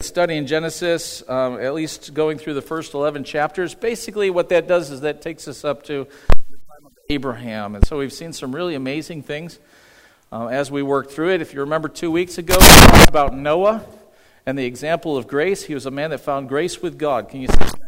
study in Genesis, at least going through the first 11 chapters. Basically what that does is that takes us up to the time of Abraham. And so we've seen some really amazing things as we work through it. If you remember 2 weeks ago, we talked about Noah and the example of grace. He was a man that found grace with God. Can you see that?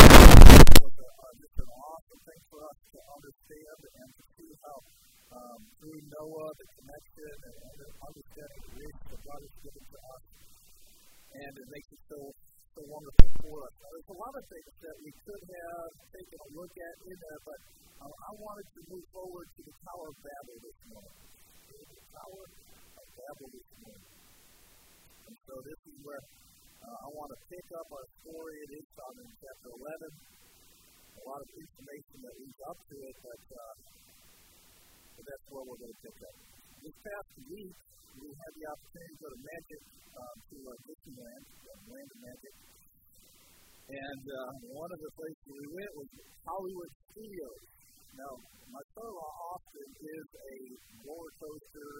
Through Noah, the connection and understanding the grace that God has given to us, and it makes it so wonderful for us. Now, there's a lot of things that we could have taken a look at in there, but I wanted to move forward to the Tower of Babel this morning. The Tower of Babel this morning. And so this is where I want to pick up our story. It is found in chapter 11. A lot of information that leads up to it, but that's where we're going to pick up. This past week, we had the opportunity to go to Magic, to Disneyland, Land of Magic. And one of the places we went was Hollywood Studios. Now, my son-in-law Austin is a roller coaster.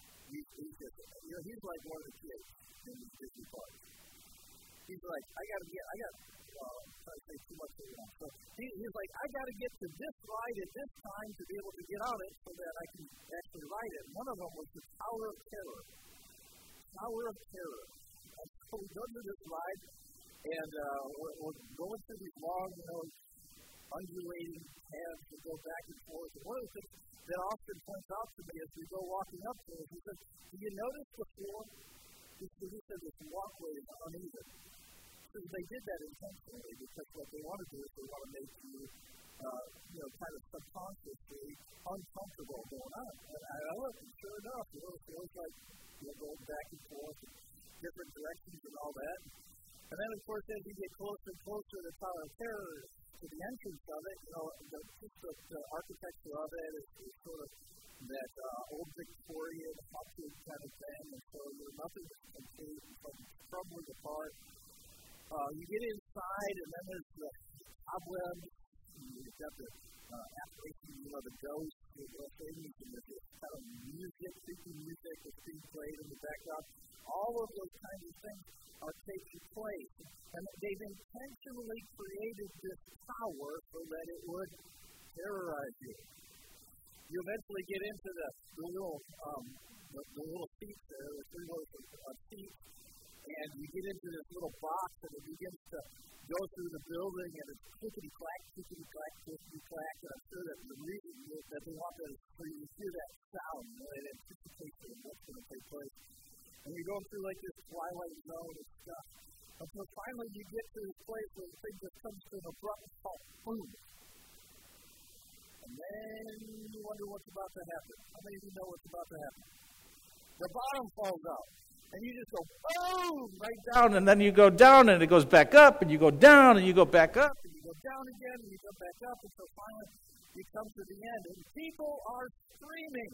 He's like one of the kids in the Disney parks. He's like, I got trying to say too much here now. So he's like, I got to get to this ride at this time to be able to get on it so that I can actually ride it. One of them was the Tower of Terror. Tower of Terror. And so we go to this ride, and we're going through these long, undulating paths that go back and forth. And one of the things that Austin points out to me as we go walking up to it, he says, do you notice before? He said this walkway is uneven. They did that intentionally because what they want to do is they want to make you, kind of subconsciously uncomfortable going on. And I looked, and sure enough, it feels like going back and forth in different directions and all that. And then, of course, as you get closer and closer to the Tower of Terror, to the entrance of it, the architecture of it is sort of that old Victorian haunted kind of thing, and so nothing is complete, it's crumbling apart. You get inside, and then there's the cobwebs, you've got the apparition, the ghosts, things, and there's this kind of music, creepy music that's being played in the background. All of those kinds of things are taking place. And they've intentionally created this tower so that it would terrorize you. You eventually get into the little seats there, the 3 rows of seats, and you get into this little box, and it begins to go through the building, and it's clickety-clack, clickety-clack, clickety-clack, and I'm sure that the reason that they want that is for you to hear that sound, in anticipation of what's going to take place. And you're going through like this twilight zone and stuff. Until finally you get to this place where the thing just comes to an abrupt halt, boom. And then you wonder what's about to happen. How many of you know what's about to happen? The bottom falls out. And you just go, boom, right down, and then you go down, and it goes back up, and you go down, and you go back up, and you go down again, and you go back up, and so finally you come to the end. And people are screaming.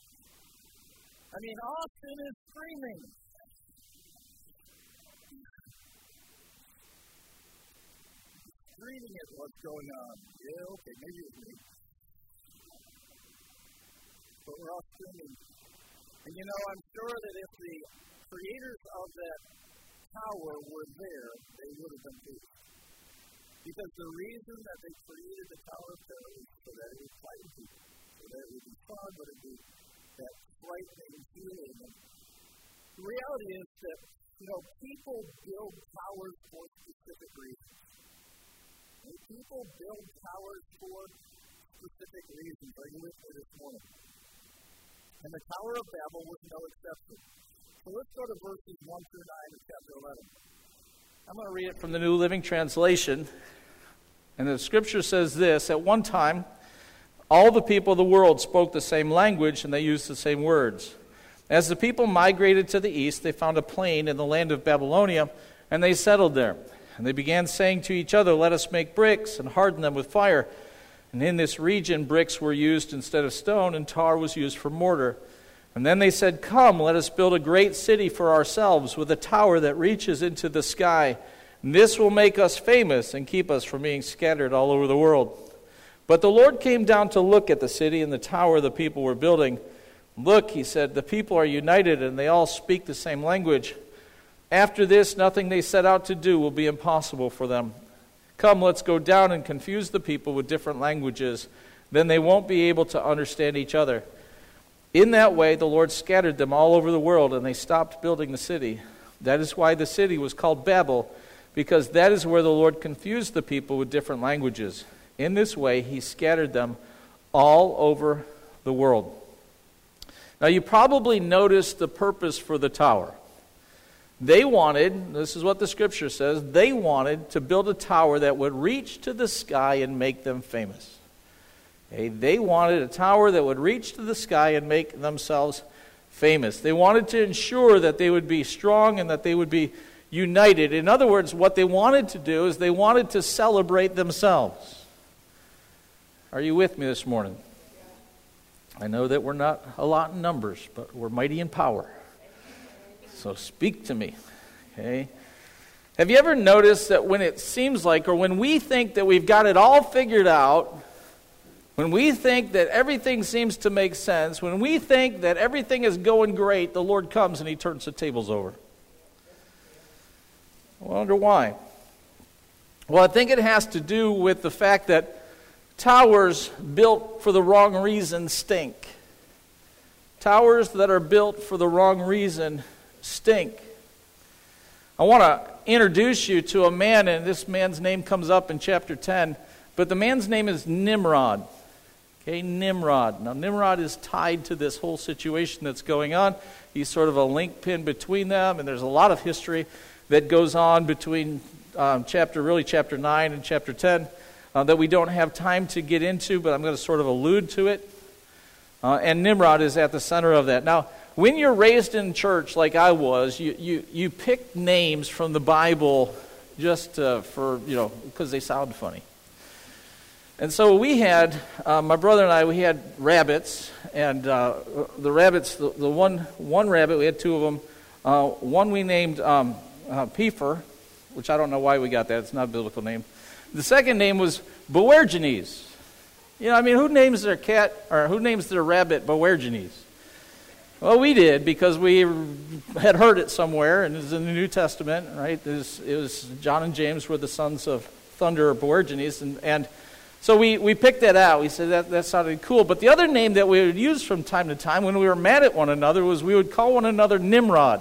I mean, Austin is screaming. Screaming at what's going on. Yeah, okay, maybe it's me. But we're all screaming. And I'm sure that if the creators of that tower were there, they would have been too. Because the reason that they created the Tower of Terror is so that it would frighten people. So that it would be fun, but it would be that frightening feeling. And the reality is that, people build towers for specific reasons. And people build towers for specific reasons. Are you with me this morning? And the Tower of Babel was no exception. So let's go to verses 1 through 9 of chapter 11. I'm going to read it from the New Living Translation. And the scripture says this: at one time, all the people of the world spoke the same language and they used the same words. As the people migrated to the east, they found a plain in the land of Babylonia, and they settled there. And they began saying to each other, let us make bricks and harden them with fire. And in this region, bricks were used instead of stone, and tar was used for mortar. And then they said, come, let us build a great city for ourselves with a tower that reaches into the sky. And this will make us famous and keep us from being scattered all over the world. But the Lord came down to look at the city and the tower the people were building. Look, he said, the people are united and they all speak the same language. After this, nothing they set out to do will be impossible for them. Come, let's go down and confuse the people with different languages. Then they won't be able to understand each other. In that way, the Lord scattered them all over the world, and they stopped building the city. That is why the city was called Babel, because that is where the Lord confused the people with different languages. In this way, he scattered them all over the world. Now, you probably noticed the purpose for the tower. They wanted, this is what the scripture says, they wanted to build a tower that would reach to the sky and make them famous. Okay? They wanted a tower that would reach to the sky and make themselves famous. They wanted to ensure that they would be strong and that they would be united. In other words, what they wanted to do is they wanted to celebrate themselves. Are you with me this morning? I know that we're not a lot in numbers, but we're mighty in power. So speak to me, okay? Have you ever noticed that when it seems like, or when we think that we've got it all figured out, when we think that everything seems to make sense, when we think that everything is going great, the Lord comes and he turns the tables over? I wonder why. Well, I think it has to do with the fact that towers built for the wrong reason stink. Towers that are built for the wrong reason stink. I want to introduce you to a man, and this man's name comes up in chapter 10, but the man's name is Nimrod. Okay, Nimrod. Now, Nimrod is tied to this whole situation that's going on. He's sort of a link pin between them, and there's a lot of history that goes on between chapter 9 and chapter 10 that we don't have time to get into, but I'm going to sort of allude to it. And Nimrod is at the center of that. Now, when you're raised in church like I was, you pick names from the Bible just because they sound funny. And so we had, my brother and I, we had rabbits, and the rabbits, the one rabbit, we had two of them. One we named Piefer, which I don't know why we got that. It's not a biblical name. The second name was Boergenes. Who names their cat, or who names their rabbit Boergenes? Well, we did, because we had heard it somewhere, and it was in the New Testament, right? It was John and James were the sons of Thunder or Boergenes, and so we picked that out. We said that sounded cool. But the other name that we would use from time to time when we were mad at one another was we would call one another Nimrod.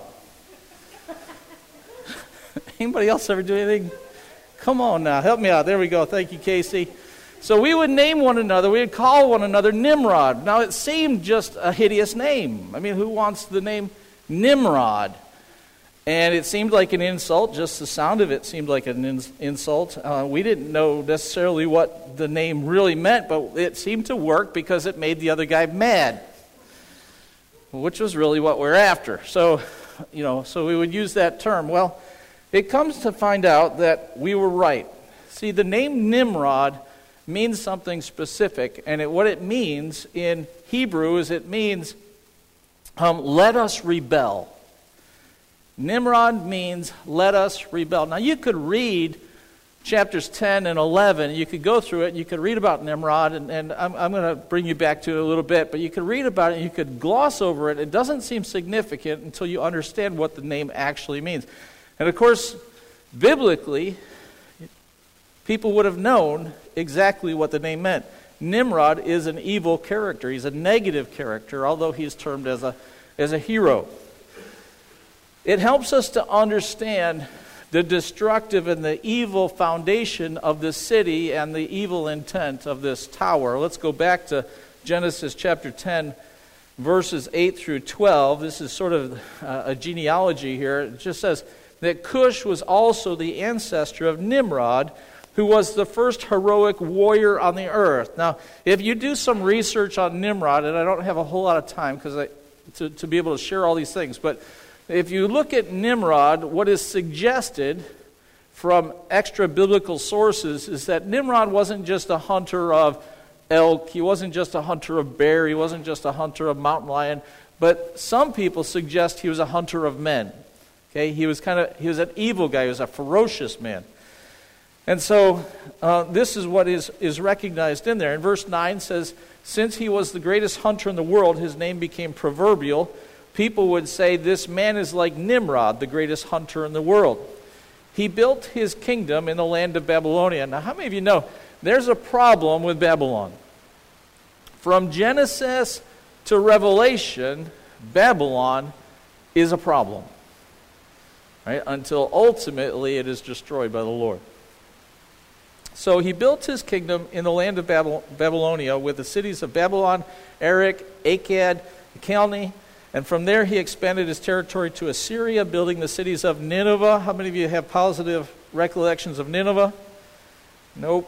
Anybody else ever do anything? Come on now, help me out. There we go. Thank you, Casey. So we would name one another, we would call one another Nimrod. Now it seemed just a hideous name. Who wants the name Nimrod? And it seemed like an insult, just the sound of it seemed like an insult. We didn't know necessarily what the name really meant, but it seemed to work because it made the other guy mad, which was really what we're after. So we would use that term. Well, it comes to find out that we were right. See, the name Nimrod means something specific, and what it means in Hebrew is it means let us rebel. Nimrod means let us rebel. Now you could read chapters 10 and 11, you could go through it, and you could read about Nimrod, and I'm going to bring you back to it a little bit, but you could read about it, and you could gloss over it. It doesn't seem significant until you understand what the name actually means. And of course, biblically, people would have known exactly what the name meant. Nimrod is an evil character. He's a negative character, although he's termed as a hero. It helps us to understand the destructive and the evil foundation of this city and the evil intent of this tower. Let's go back to Genesis chapter 10, verses 8 through 12. This is sort of a genealogy here. It just says that Cush was also the ancestor of Nimrod, who was the first heroic warrior on the earth. Now, if you do some research on Nimrod, and I don't have a whole lot of time to be able to share all these things, but if you look at Nimrod, what is suggested from extra-biblical sources is that Nimrod wasn't just a hunter of elk, he wasn't just a hunter of bear, he wasn't just a hunter of mountain lion, but some people suggest he was a hunter of men. Okay, he was an evil guy, he was a ferocious man. And so this is what is recognized in there. And verse 9 says, since he was the greatest hunter in the world, his name became proverbial. people would say this man is like Nimrod, the greatest hunter in the world. He built his kingdom in the land of Babylonia. Now, how many of you know there's a problem with Babylon? From Genesis to Revelation, Babylon is a problem, right? Until ultimately it is destroyed by the Lord. So he built his kingdom in the land of Babylonia with the cities of Babylon, Erech, Akkad, Calneh, and from there he expanded his territory to Assyria, building the cities of Nineveh. How many of you have positive recollections of Nineveh? Nope.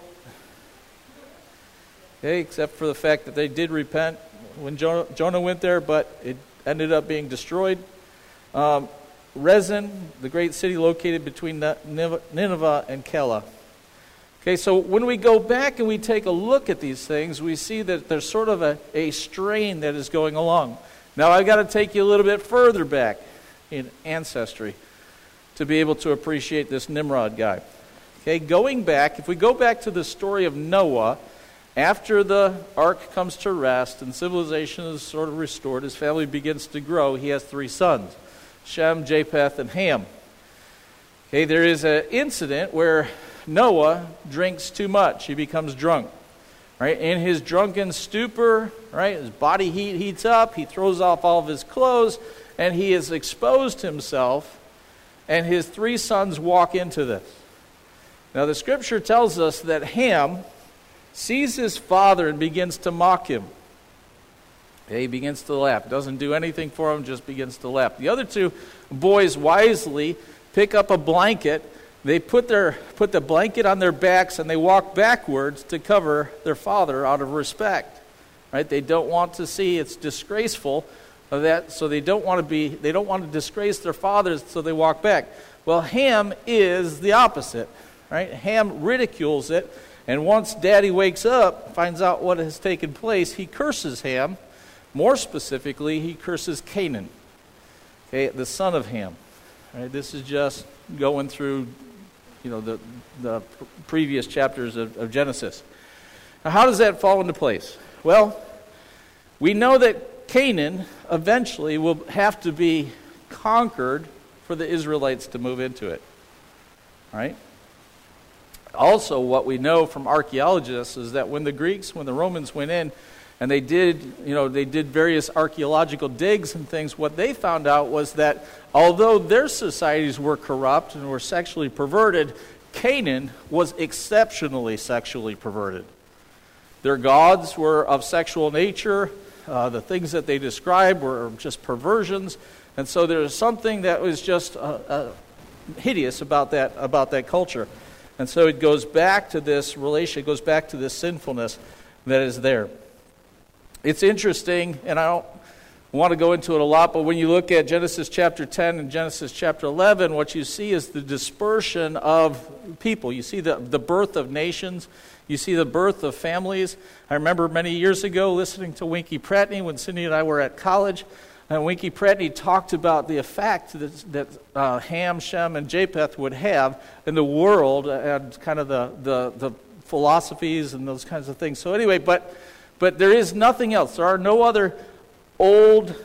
Okay, except for the fact that they did repent when Jonah went there, but it ended up being destroyed. Rezin, the great city located between Nineveh and Calah. Okay, so when we go back and we take a look at these things, we see that there's sort of a strain that is going along. Now, I've got to take you a little bit further back in ancestry to be able to appreciate this Nimrod guy. Okay, going back, if we go back to the story of Noah, after the ark comes to rest and civilization is sort of restored, his family begins to grow, he has 3 sons, Shem, Japheth, and Ham. Okay, there is an incident where Noah drinks too much. He becomes drunk. Right? In his drunken stupor, right, his body heat heats up, he throws off all of his clothes, and he has exposed himself, and his 3 sons walk into this. Now the scripture tells us that Ham sees his father and begins to mock him. Okay, he begins to laugh. Doesn't do anything for him, just begins to laugh. The other 2 boys wisely pick up a blanket. They put the blanket on their backs and they walk backwards to cover their father out of respect. Right? They don't want to see, it's disgraceful of that, so they don't want to disgrace their fathers, so they walk back. Well, Ham is the opposite. Right? Ham ridicules it, and once Daddy wakes up, finds out what has taken place, he curses Ham. More specifically, he curses Canaan, okay, the son of Ham. Right? This is just going through the previous chapters of Genesis. Now, how does that fall into place? Well, we know that Canaan eventually will have to be conquered for the Israelites to move into it. Right? Also, what we know from archaeologists is that when the Romans went in and they did various archaeological digs and things, what they found out was that although their societies were corrupt and were sexually perverted, Canaan was exceptionally sexually perverted. Their gods were of sexual nature. The things that they described were just perversions. And so there was something that was just hideous about that culture. And so it goes back to this relation, it goes back to this sinfulness that is there. It's interesting, and I don't want to go into it a lot, but when you look at Genesis chapter 10 and Genesis chapter 11, what you see is the dispersion of people. You see the birth of nations. You see the birth of families. I remember many years ago listening to Winky Pratney when Cindy and I were at college, and Winky Pratney talked about the effect that Ham, Shem, and Japheth would have in the world and kind of the philosophies and those kinds of things. So anyway, but there is nothing else. There are no other old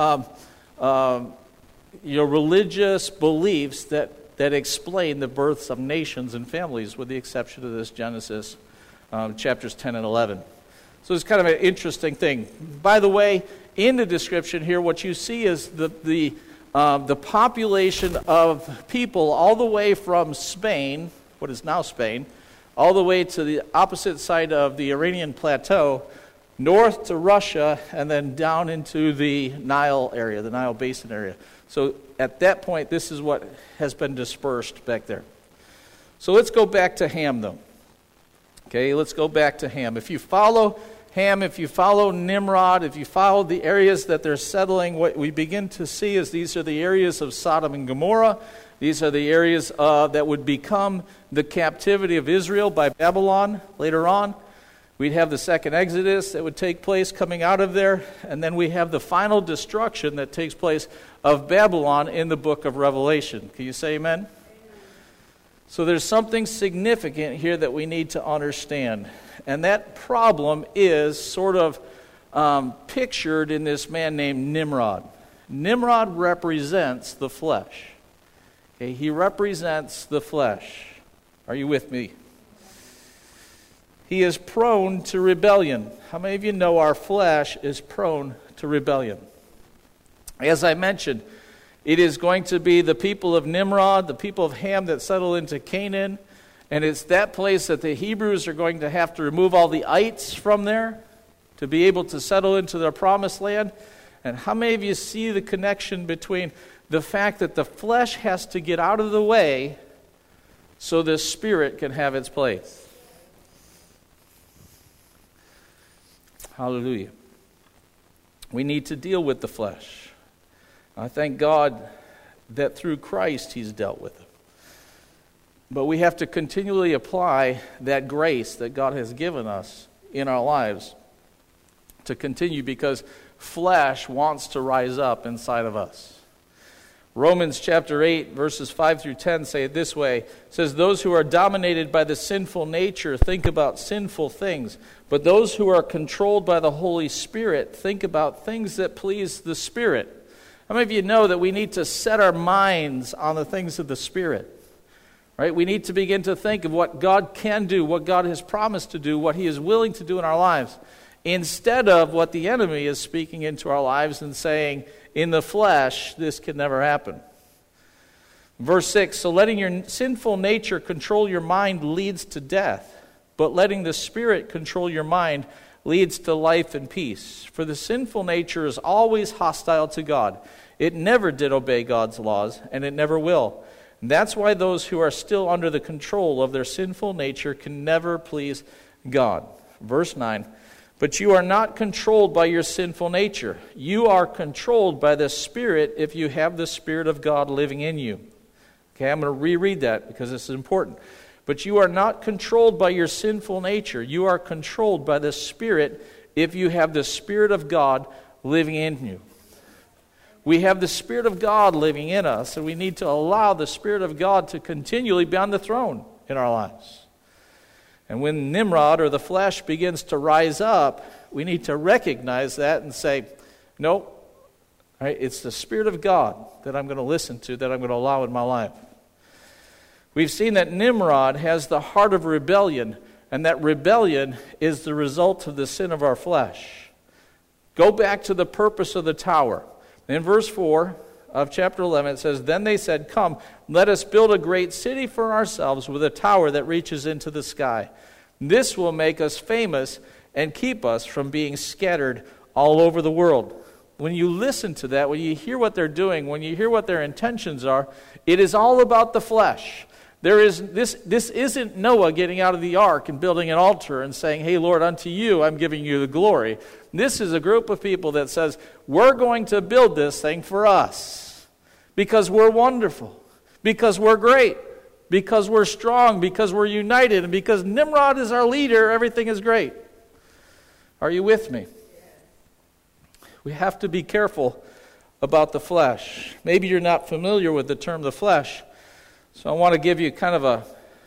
religious beliefs that explain the births of nations and families, with the exception of this Genesis chapters 10 and 11. So it's kind of an interesting thing. By the way, in the description here, what you see is the population of people all the way from Spain, what is now Spain, all the way to the opposite side of the Iranian plateau, north to Russia, and then down into the Nile area, the Nile Basin area. So at that point, this is what has been dispersed back there. So let's go back to Ham, though. Okay, let's go back to Ham. If you follow Ham, if you follow Nimrod, if you follow the areas that they're settling, what we begin to see is these are the areas of Sodom and Gomorrah. These are the areas that would become the captivity of Israel by Babylon later on. We'd have the second Exodus that would take place coming out of there, and then we have the final destruction that takes place of Babylon in the book of Revelation. Can you say amen? So there's something significant here that we need to understand, and that problem is sort of pictured in this man named Nimrod. Nimrod represents the flesh. Okay, he represents the flesh. Are you with me? He is prone to rebellion. How many of you know our flesh is prone to rebellion? As I mentioned, it is going to be the people of Nimrod, the people of Ham that settle into Canaan, and it's that place that the Hebrews are going to have to remove all the ites from there to be able to settle into their promised land. And how many of you see the connection between the fact that the flesh has to get out of the way so the spirit can have its place? Hallelujah. We need to deal with the flesh. I thank God that through Christ He's dealt with it. But we have to continually apply that grace that God has given us in our lives to continue, because flesh wants to rise up inside of us. Romans chapter 8, verses 5 through 10 say it this way. It says, those who are dominated by the sinful nature think about sinful things, but those who are controlled by the Holy Spirit think about things that please the Spirit. How many of you know that we need to set our minds on the things of the Spirit? Right? We need to begin to think of what God can do, what God has promised to do, what He is willing to do in our lives, instead of what the enemy is speaking into our lives and saying, in the flesh, this can never happen. Verse 6, so letting your sinful nature control your mind leads to death, but letting the Spirit control your mind leads to life and peace. For the sinful nature is always hostile to God. It never did obey God's laws, and it never will. And that's why those who are still under the control of their sinful nature can never please God. Verse 9, but you are not controlled by your sinful nature. You are controlled by the Spirit if you have the Spirit of God living in you. Okay, I'm going to reread that because this is important. But you are not controlled by your sinful nature. You are controlled by the Spirit if you have the Spirit of God living in you. We have the Spirit of God living in us, and we need to allow the Spirit of God to continually be on the throne in our lives. And when Nimrod, or the flesh, begins to rise up, we need to recognize that and say, no, right, it's the Spirit of God that I'm going to listen to, that I'm going to allow in my life. We've seen that Nimrod has the heart of rebellion, and that rebellion is the result of the sin of our flesh. Go back to the purpose of the tower. In verse 4 of chapter 11, it says, then they said, come, let us build a great city for ourselves with a tower that reaches into the sky. This will make us famous and keep us from being scattered all over the world. When you listen to that, when you hear what they're doing, when you hear what their intentions are, it is all about the flesh. This isn't Noah getting out of the ark and building an altar and saying, hey, Lord, unto you I'm giving you the glory. This is a group of people that says, we're going to build this thing for us because we're wonderful, because we're great, because we're strong, because we're united, and because Nimrod is our leader, everything is great. Are you with me? We have to be careful about the flesh. Maybe you're not familiar with the term the flesh, so I want to give you kind of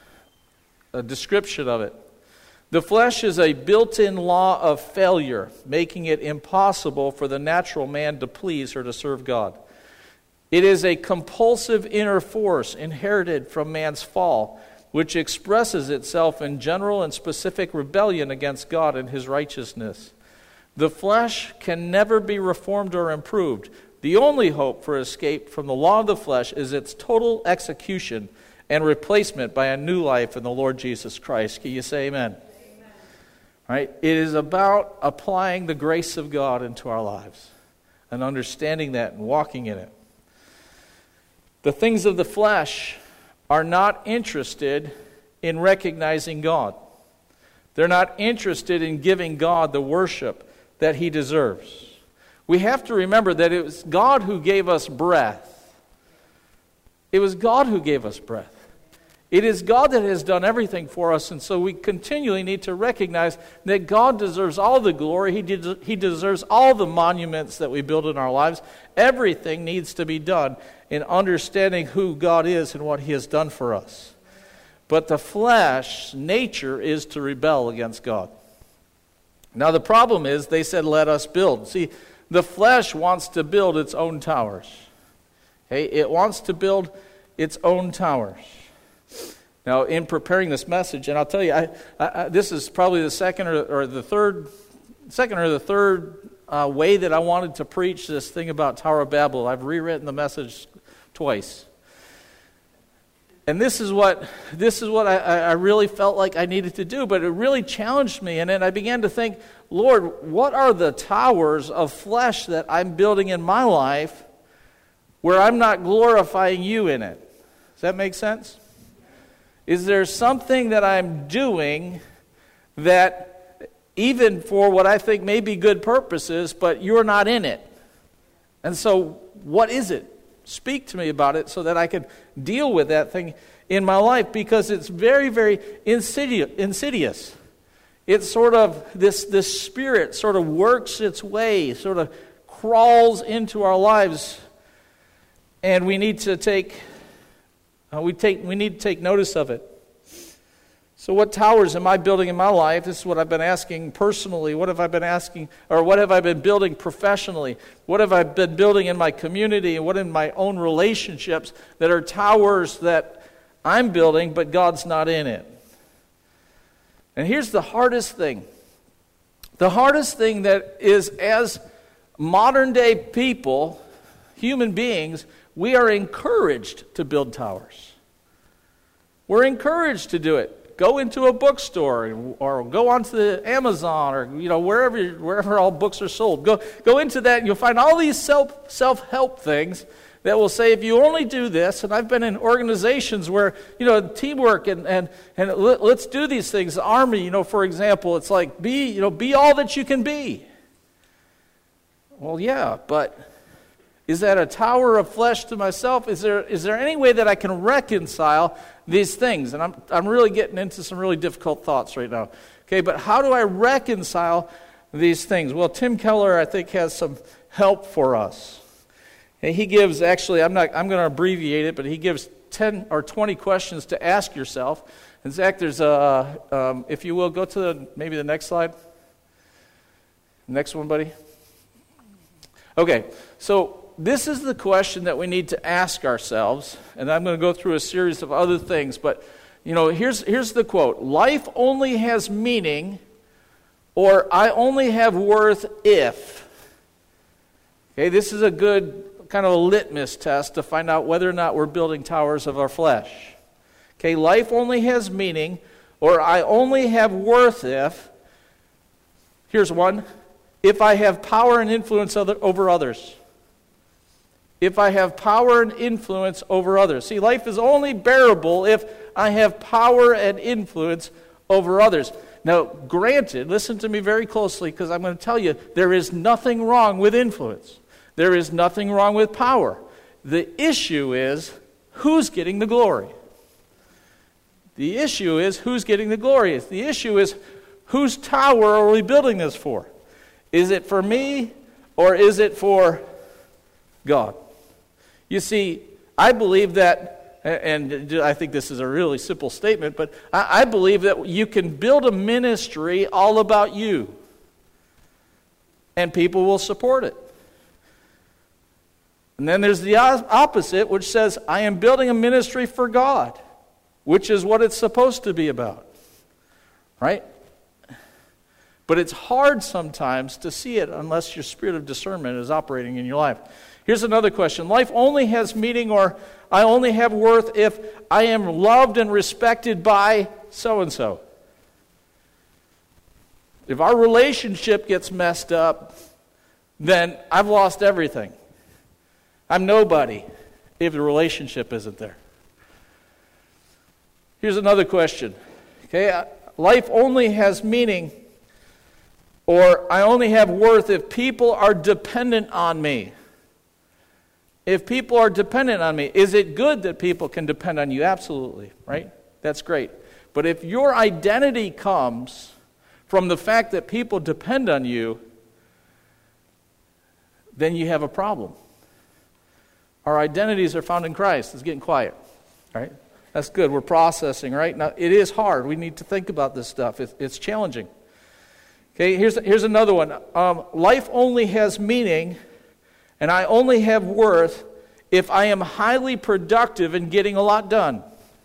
a description of it. The flesh is a built-in law of failure, making it impossible for the natural man to please or to serve God. It is a compulsive inner force inherited from man's fall, which expresses itself in general and specific rebellion against God and His righteousness. The flesh can never be reformed or improved. The only hope for escape from the law of the flesh is its total execution and replacement by a new life in the Lord Jesus Christ. Can you say amen? Amen. Right? It is about applying the grace of God into our lives and understanding that and walking in it. The things of the flesh are not interested in recognizing God. They're not interested in giving God the worship that He deserves. We have to remember that it was God who gave us breath. It was God who gave us breath. It is God that has done everything for us, and so we continually need to recognize that God deserves all the glory. He deserves all the monuments that we build in our lives. Everything needs to be done in understanding who God is and what He has done for us. But the flesh nature is to rebel against God. Now the problem is, they said, let us build. See, the flesh wants to build its own towers. Okay? It wants to build its own towers. Now, in preparing this message, and I'll tell you, this is probably the second or the third way that I wanted to preach this thing about Tower of Babel. I've rewritten the message twice. And this is what I really felt like I needed to do, but it really challenged me. And then I began to think, Lord, what are the towers of flesh that I'm building in my life where I'm not glorifying you in it? Does that make sense? Is there something that I'm doing that, even for what I think may be good purposes, but you're not in it? And so, what is it? Speak to me about it so that I can deal with that thing in my life, because it's very, very insidious. It's sort of, this spirit sort of works its way, sort of crawls into our lives, and we need to take notice of it. So what towers am I building in my life? This is what I've been asking personally. What have I been asking, or what have I been building professionally? What have I been building in my community, and what in my own relationships that are towers that I'm building, but God's not in it? And here's the hardest thing. The hardest thing that is, as modern day people, human beings, we are encouraged to build towers. We're encouraged to do it. Go into a bookstore or go onto the Amazon or wherever all books are sold. Go into that and you'll find all these self-help things that will say, if you only do this, and I've been in organizations where, teamwork and let's do these things. The Army, for example, it's like be all that you can be. Well, yeah, but is that a tower of flesh to myself? Is there any way that I can reconcile these things? And I'm really getting into some really difficult thoughts right now. Okay, but how do I reconcile these things? Well, Tim Keller, I think, has some help for us. And he gives, actually, I'm going to abbreviate it, but he gives 10 or 20 questions to ask yourself. And Zach, there's if you will, go to maybe the next slide. Next one, buddy. Okay, so this is the question that we need to ask ourselves, and I'm going to go through a series of other things, but here's the quote: life only has meaning, or I only have worth if. Okay, this is a good kind of a litmus test to find out whether or not we're building towers of our flesh. Okay, life only has meaning, or I only have worth if. Here's one: if I have power and influence over others. If I have power and influence over others. See, life is only bearable if I have power and influence over others. Now, granted, listen to me very closely, because I'm going to tell you, there is nothing wrong with influence. There is nothing wrong with power. The issue is, who's getting the glory? The issue is, who's getting the glory? The issue is, whose tower are we building this for? Is it for me, or is it for God? You see, I believe that, and I think this is a really simple statement, but I believe that you can build a ministry all about you, and people will support it. And then there's the opposite, which says, I am building a ministry for God, which is what it's supposed to be about. Right? But it's hard sometimes to see it unless your spirit of discernment is operating in your life. Here's another question. Life only has meaning, or I only have worth if I am loved and respected by so-and-so. If our relationship gets messed up, then I've lost everything. I'm nobody if the relationship isn't there. Here's another question. Okay, life only has meaning, or I only have worth if people are dependent on me. If people are dependent on me, is it good that people can depend on you? Absolutely, right? That's great. But if your identity comes from the fact that people depend on you, then you have a problem. Our identities are found in Christ. It's getting quiet, right? That's good. We're processing, right? Now, it is hard. We need to think about this stuff. It's challenging. Okay, here's another one. Life only has meaning, and I only have worth if I am highly productive in getting a lot done.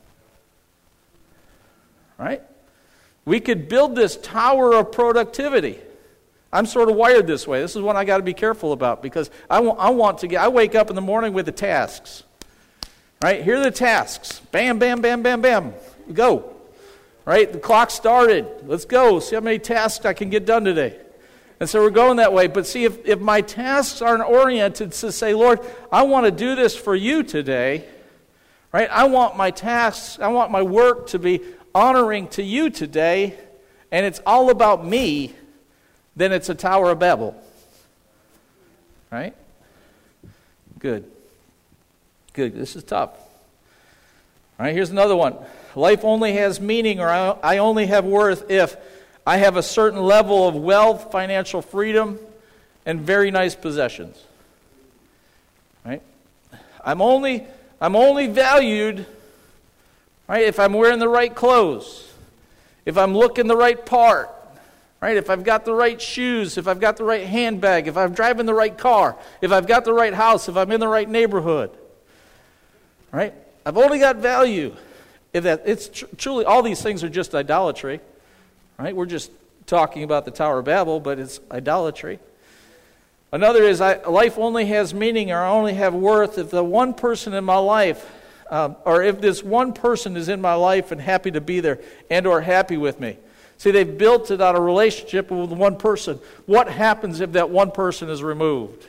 Right? We could build this tower of productivity. I'm sort of wired this way. This is one I got to be careful about because I wake up in the morning with the tasks. Right? Here are the tasks. Bam, bam, bam, bam, bam. Go. Right? The clock started. Let's go. See how many tasks I can get done today. And so we're going that way. But see, if my tasks aren't oriented to say, Lord, I want to do this for you today. Right? I want my tasks, I want my work to be honoring to you today. And it's all about me. Then it's a Tower of Babel. Right? Good. Good. This is tough. All right, here's another one. Life only has meaning, or I only have worth if I have a certain level of wealth, financial freedom, and very nice possessions. Right? I'm only valued, right, if I'm wearing the right clothes, if I'm looking the right part, right? If I've got the right shoes, if I've got the right handbag, if I'm driving the right car, if I've got the right house, if I'm in the right neighborhood. Right? I've only got value. If that, it's truly, all these things are just idolatry. Right? We're just talking about the Tower of Babel, but it's idolatry. Another is, life only has meaning, or I only have worth if the one person in my life, or if this one person is in my life and happy to be there, and or happy with me. See, they've built it out of a relationship with one person. What happens if that one person is removed?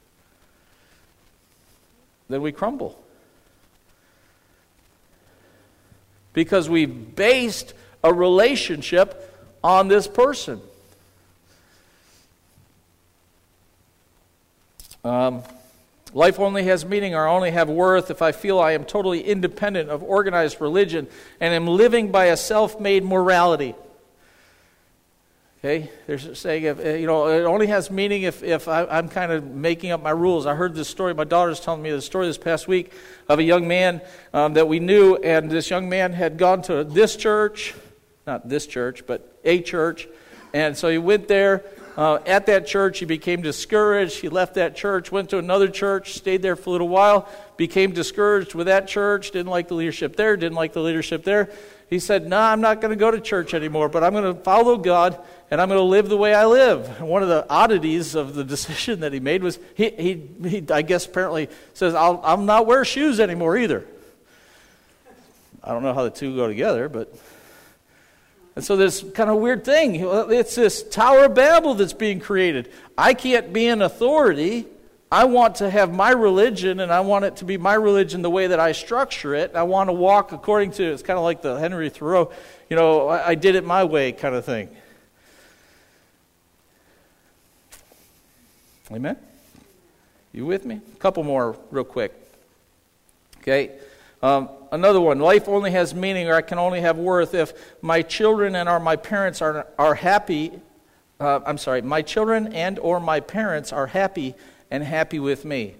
Then we crumble. Because we based a relationship on this person. Life only has meaning, or I only have worth if I feel I am totally independent of organized religion and am living by a self-made morality. Okay, they're saying, it only has meaning if I'm kind of making up my rules. I heard this story. My daughter's telling me the story this past week of a young man that we knew, and this young man had gone to this church, not this church, but a church, and so he went there. At that church, he became discouraged. He left that church, went to another church, stayed there for a little while, became discouraged with that church, didn't like the leadership there, didn't like the leadership there. He said, no, I'm not going to go to church anymore, but I'm going to follow God, and I'm going to live the way I live. And one of the oddities of the decision that he made was, he I guess apparently says, I'll not wear shoes anymore either. I don't know how the two go together, but... And so this kind of weird thing, it's this Tower of Babel that's being created. I can't be an authority. I want to have my religion, and I want it to be my religion the way that I structure it. I want to walk according to, it's kind of like the Henry Thoreau, I did it my way kind of thing. Amen? You with me? A couple more real quick. Okay. Another one, life only has meaning, or I can only have worth if my children and or my parents are happy. My children and or my parents are happy and happy with me.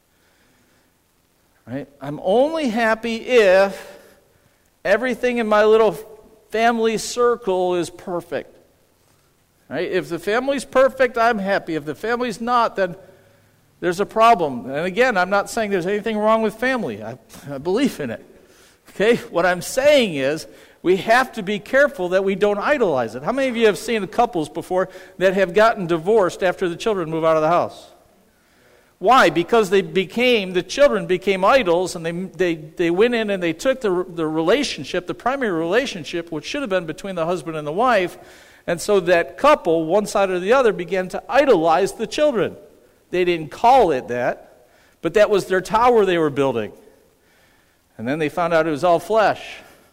Right? I'm only happy if everything in my little family circle is perfect. Right? If the family's perfect, I'm happy. If the family's not, then there's a problem. And again, I'm not saying there's anything wrong with family. I believe in it. Okay? What I'm saying is we have to be careful that we don't idolize it. How many of you have seen couples before that have gotten divorced after the children move out of the house? Why? Because the children became idols, and they went in and they took the relationship, the primary relationship, which should have been between the husband and the wife, and so that couple, one side or the other, began to idolize the children. They didn't call it that, but that was their tower they were building. And then they found out it was all flesh.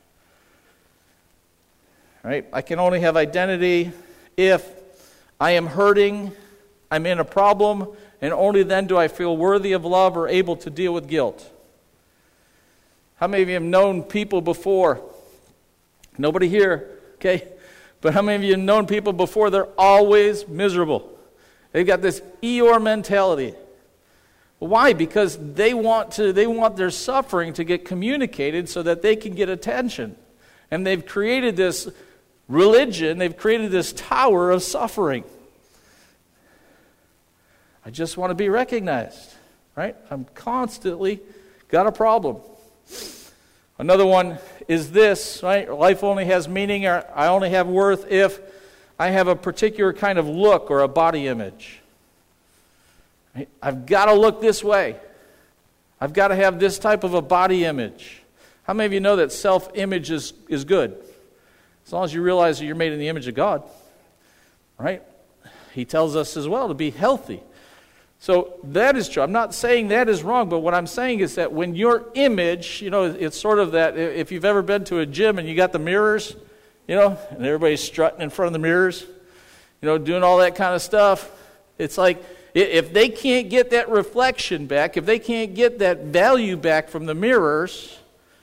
Right? I can only have identity if I am hurting, I'm in a problem, and only then do I feel worthy of love or able to deal with guilt. How many of you have known people before? Nobody here, okay? But how many of you have known people before? They're always miserable. They've got this Eeyore mentality. Why? Because they want their suffering to get communicated so that they can get attention. And they've created this religion, they've created this tower of suffering. I just want to be recognized, right? I'm constantly got a problem. Another one is this, right? Life only has meaning, or I only have worth if I have a particular kind of look or a body image. Right? I've got to look this way. I've got to have this type of a body image. How many of you know that self-image is good? As long as you realize that you're made in the image of God, right? He tells us as well to be healthy. So that is true. I'm not saying that is wrong, but what I'm saying is that when your image, it's sort of that, if you've ever been to a gym and you got the mirrors, and everybody's strutting in front of the mirrors, doing all that kind of stuff, it's like if they can't get that reflection back, if they can't get that value back from the mirrors,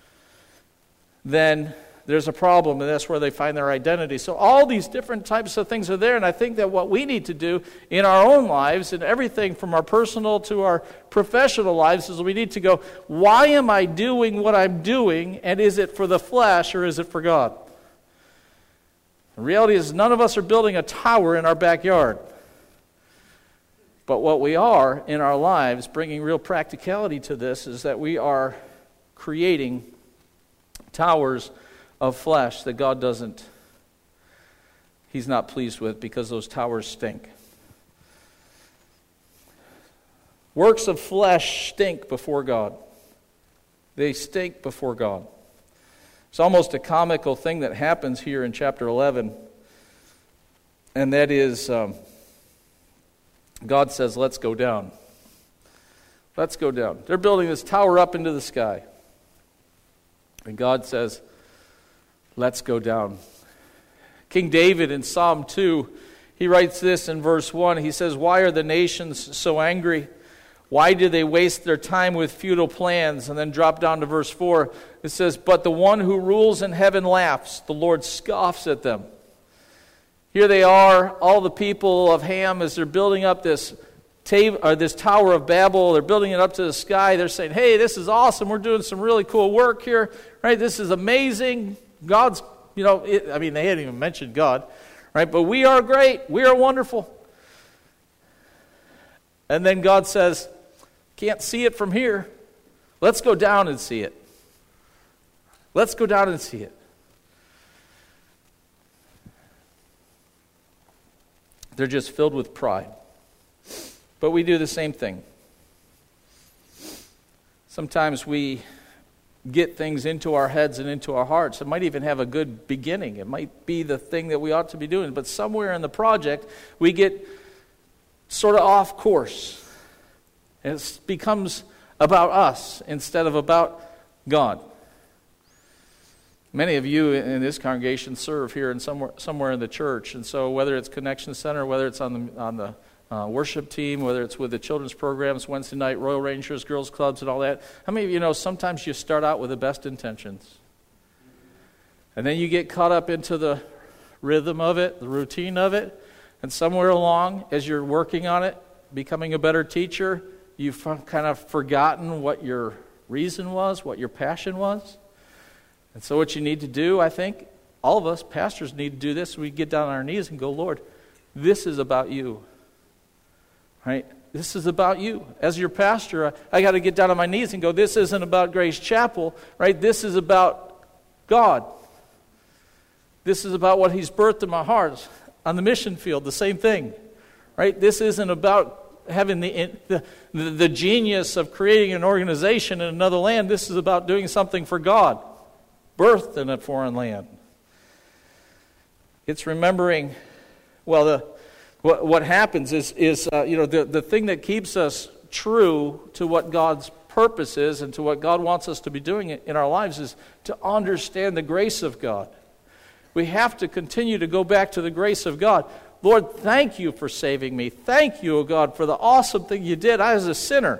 then there's a problem, and that's where they find their identity. So all these different types of things are there, and I think that what we need to do in our own lives, and everything from our personal to our professional lives, is we need to go, why am I doing what I'm doing, and is it for the flesh or is it for God? The reality is none of us are building a tower in our backyard. But what we are in our lives, bringing real practicality to this, is that we are creating towers of flesh that God He's not pleased with, because those towers stink. Works of flesh stink before God. They stink before God. It's almost a comical thing that happens here in chapter 11, and that is God says, let's go down. Let's go down. They're building this tower up into the sky. And God says, let's go down. King David in Psalm 2, he writes this in verse 1. He says, why are the nations so angry? Why do they waste their time with futile plans? And then drop down to verse 4. It says, but the one who rules in heaven laughs. The Lord scoffs at them. Here they are, all the people of Ham, as they're building up this Tower of Babel. They're building it up to the sky. They're saying, hey, this is awesome. We're doing some really cool work here. Right? This is amazing. God's, they hadn't even mentioned God. Right? But we are great. We are wonderful. And then God says, can't see it from here. Let's go down and see it. Let's go down and see it. They're just filled with pride. But we do the same thing. Sometimes we get things into our heads and into our hearts. It might even have a good beginning. It might be the thing that we ought to be doing. But somewhere in the project, we get sort of off course. And it becomes about us instead of about God. Many of you in this congregation serve here in somewhere in the church, and so whether it's Connection Center, whether it's on the worship team, whether it's with the children's programs, Wednesday night, Royal Rangers, girls clubs, and all that, how many of you know sometimes you start out with the best intentions, and then you get caught up into the rhythm of it, the routine of it, and somewhere along, as you're working on it, becoming a better teacher, you've kind of forgotten what your reason was, what your passion was. And so what you need to do, I think, all of us pastors need to do this. We get down on our knees and go, Lord, this is about you. Right? This is about you. As your pastor, I got to get down on my knees and go, this isn't about Grace Chapel. Right? This is about God. This is about what He's birthed in my heart. On the mission field, the same thing. Right? This isn't about having the genius of creating an organization in another land. This is about doing something for God. Birthed in a foreign land. It's remembering, what happens is the thing that keeps us true to what God's purpose is and to what God wants us to be doing in our lives is to understand the grace of God. We have to continue to go back to the grace of God. Lord, thank you for saving me. Thank you, O God, for the awesome thing you did. I was a sinner.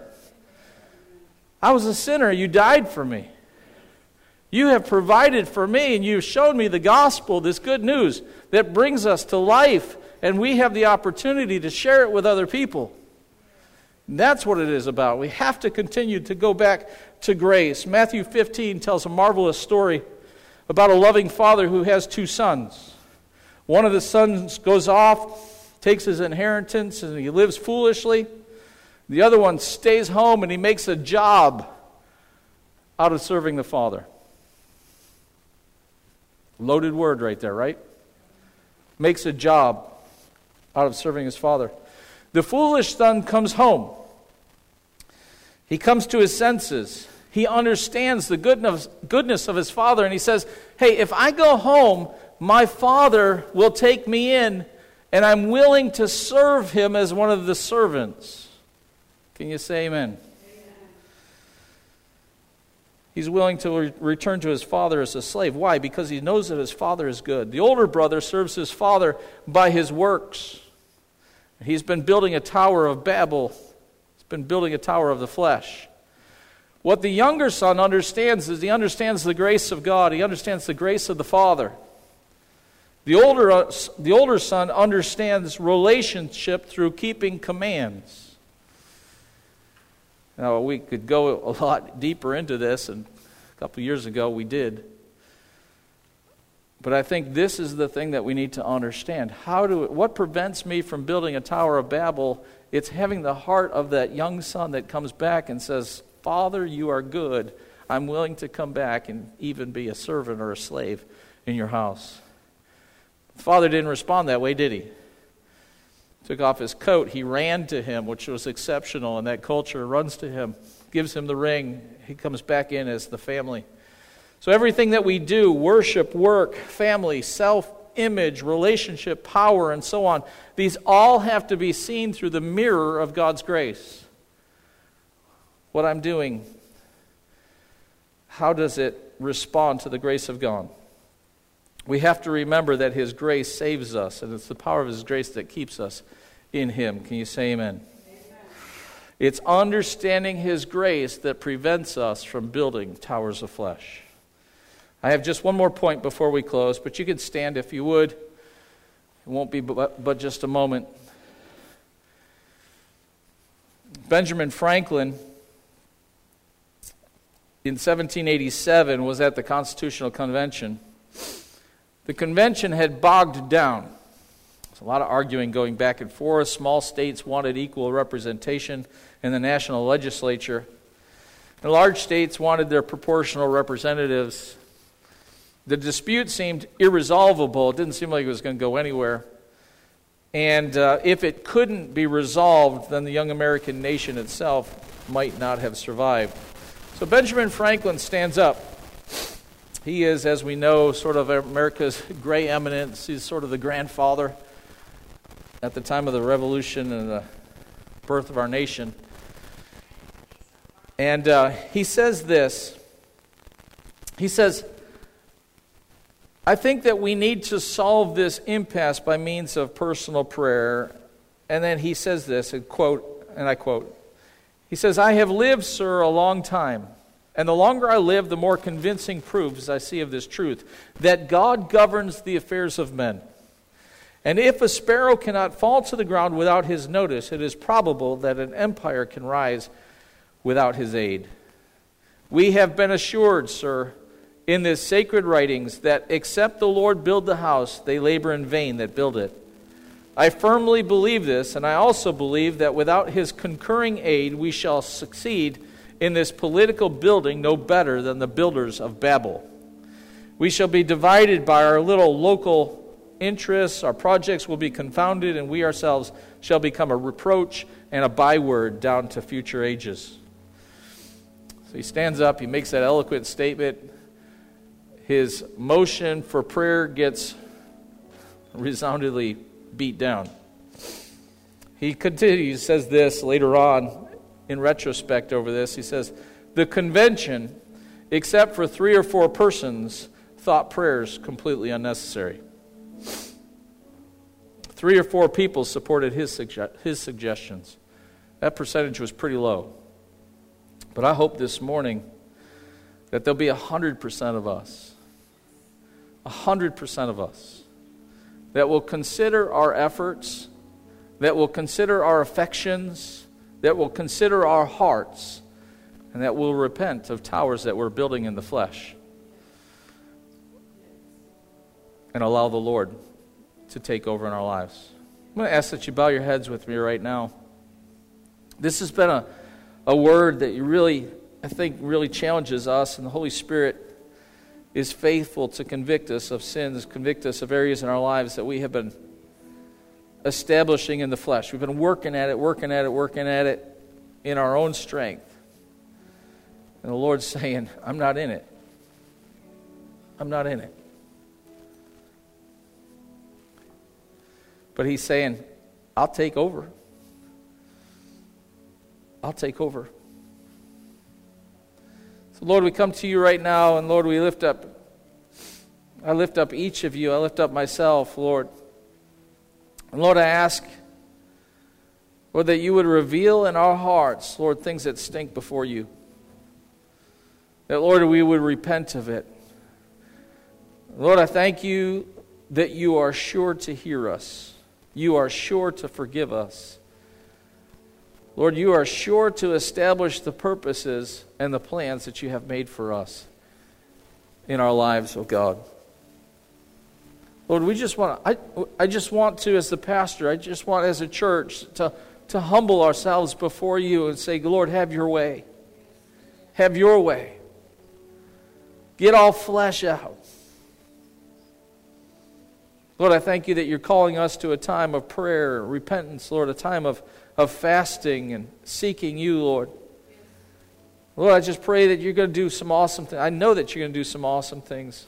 You died for me. You have provided for me, and you've shown me the gospel, this good news that brings us to life, and we have the opportunity to share it with other people. And that's what it is about. We have to continue to go back to grace. Matthew 15 tells a marvelous story about a loving father who has two sons. One of the sons goes off, takes his inheritance, and he lives foolishly. The other one stays home and he makes a job out of serving the father. Loaded word right there, right? Makes a job out of serving his father. The foolish son comes home. He comes to his senses. He understands the goodness of his father, and he says, hey, if I go home, my father will take me in, and I'm willing to serve him as one of the servants. Can you say amen? He's willing to return to his father as a slave. Why? Because he knows that his father is good. The older brother serves his father by his works. He's been building a tower of Babel. He's been building a tower of the flesh. What the younger son understands is he understands the grace of God. He understands the grace of the Father. The older son understands relationship through keeping commands. Now, we could go a lot deeper into this, and a couple of years ago we did. But I think this is the thing that we need to understand. What prevents me from building a Tower of Babel? It's having the heart of that young son that comes back and says, Father, you are good. I'm willing to come back and even be a servant or a slave in your house. The father didn't respond that way, did he? Took off his coat. He ran to him, which was exceptional in that culture. Runs to him, gives him the ring. He comes back in as the family. So everything that we do, worship, work, family, self-image, relationship, power, and so on, these all have to be seen through the mirror of God's grace. What I'm doing, how does it respond to the grace of God? We have to remember that His grace saves us, and it's the power of His grace that keeps us in Him. Can you say amen? It's understanding His grace that prevents us from building towers of flesh. I have just one more point before we close, but you can stand if you would. It won't be but just a moment. Benjamin Franklin, in 1787, was at the Constitutional Convention. The convention had bogged down. There's a lot of arguing going back and forth. Small states wanted equal representation in the national legislature. And large states wanted their proportional representatives. The dispute seemed irresolvable. It didn't seem like it was going to go anywhere. And if it couldn't be resolved, then the young American nation itself might not have survived. So Benjamin Franklin stands up. He is, as we know, sort of America's gray eminence. He's sort of the grandfather at the time of the Revolution and the birth of our nation. And he says this. He says, I think that we need to solve this impasse by means of personal prayer. And then he says this, and I quote, he says, I have lived, sir, a long time. And the longer I live, the more convincing proofs I see of this truth, that God governs the affairs of men. And if a sparrow cannot fall to the ground without His notice, it is probable that an empire can rise without His aid. We have been assured, sir, in this sacred writings, that except the Lord build the house, they labor in vain that build it. I firmly believe this, and I also believe that without His concurring aid, we shall succeed in this political building no better than the builders of Babel. We shall be divided by our little local interests, our projects will be confounded, and we ourselves shall become a reproach and a byword down to future ages. So he stands up, he makes that eloquent statement. His motion for prayer gets resoundingly beat down. He continues, says this later on, in retrospect over this, he says, the convention, except for 3 or 4 persons, thought prayers completely unnecessary. 3 or 4 people supported his suggestions. That percentage was pretty low. But I hope this morning that there'll be 100% of us, 100% of us, that will consider our efforts, that will consider our affections, that will consider our hearts, and that will repent of towers that we're building in the flesh, and allow the Lord to take over in our lives. I'm going to ask that you bow your heads with me right now. This has been a word that you really, I think, really challenges us, and the Holy Spirit is faithful to convict us of sins, convict us of areas in our lives that we have been establishing in the flesh. We've been working at it in our own strength. And the Lord's saying, I'm not in it. I'm not in it. But He's saying, I'll take over. I'll take over. So Lord, we come to you right now, and Lord, I lift up each of you. I lift up myself, Lord. And Lord, I ask, Lord, that you would reveal in our hearts, Lord, things that stink before you. That, Lord, we would repent of it. Lord, I thank you that you are sure to hear us. You are sure to forgive us. Lord, you are sure to establish the purposes and the plans that you have made for us in our lives, oh God. Lord, I just want to, as the pastor, I just want as a church to humble ourselves before you and say, Lord, have your way. Have your way. Get all flesh out. Lord, I thank you that you're calling us to a time of prayer, repentance, Lord, a time of fasting and seeking you, Lord. Lord, I just pray that you're going to do some awesome things. I know that you're going to do some awesome things.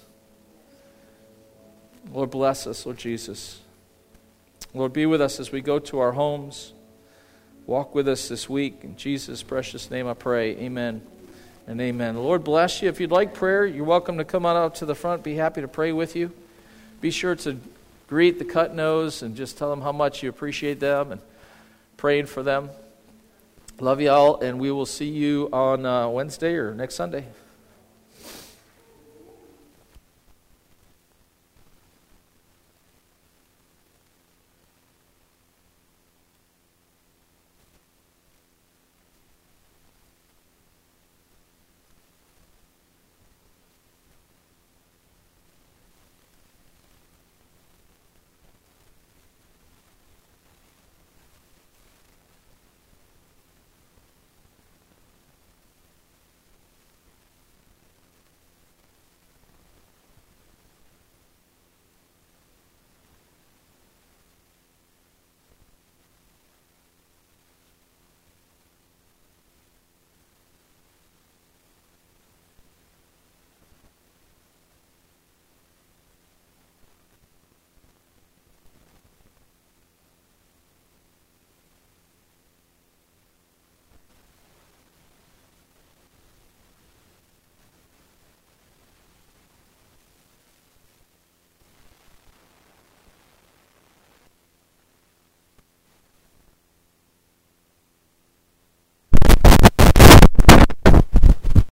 Lord, bless us, Lord Jesus. Lord, be with us as we go to our homes. Walk with us this week. In Jesus' precious name I pray. Amen and amen. The Lord bless you. If you'd like prayer, you're welcome to come on out to the front. Be happy to pray with you. Be sure to greet the cut nose and just tell them how much you appreciate them and praying for them. Love you all, and we will see you on Wednesday or next Sunday.